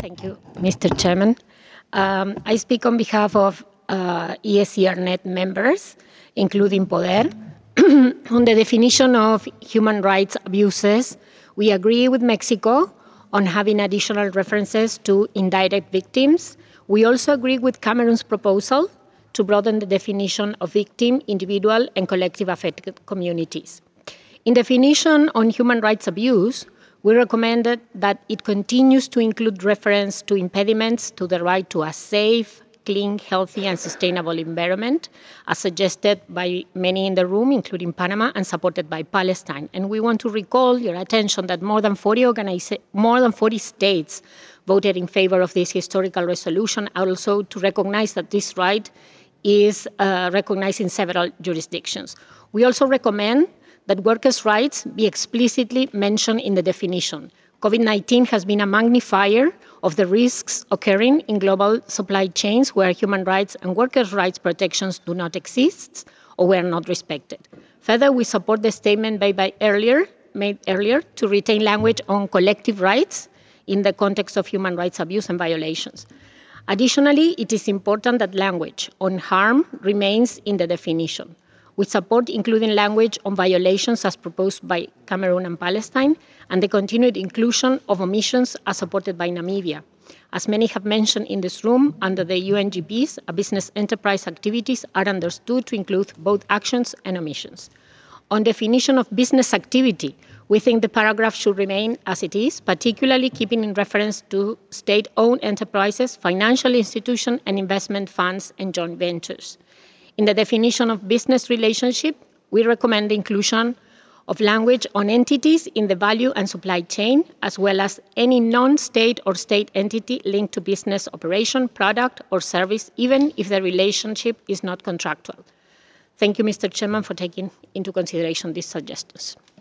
Thank you, Mr. Chairman. I speak on behalf of ESCRnet members, including Poder. On the definition of human rights abuses, we agree with Mexico on having additional references to indirect victims. We also agree with Cameroon's proposal to broaden the definition of victim, individual, and collective affected communities. In definition on human rights abuse, we recommended that it continues to include reference to impediments to the right to a safe, clean, healthy, and sustainable environment, as suggested by many in the room, including Panama, and supported by Palestine. And we want to recall your attention that more than 40 states voted in favor of this historical resolution, also to recognize that this right is recognized in several jurisdictions. We also recommend that workers' rights be explicitly mentioned in the definition. COVID-19 has been a magnifier of the risks occurring in global supply chains where human rights and workers' rights protections do not exist or were not respected. Further, we support the statement made earlier to retain language on collective rights in the context of human rights abuse and violations. Additionally, it is important that language on harm remains in the definition. We support including language on violations as proposed by Cameroon and Palestine, and the continued inclusion of omissions as supported by Namibia. As many have mentioned in this room, under the UNGPs, a business enterprise activities are understood to include both actions and omissions. On definition of business activity, we think the paragraph should remain as it is, particularly keeping in reference to state-owned enterprises, financial institutions, and investment funds and joint ventures. In the definition of business relationship, we recommend the inclusion of language on entities in the value and supply chain, as well as any non-state or state entity linked to business operation, product, or service, even if the relationship is not contractual. Thank you, Mr. Chairman, for taking into consideration these suggestions.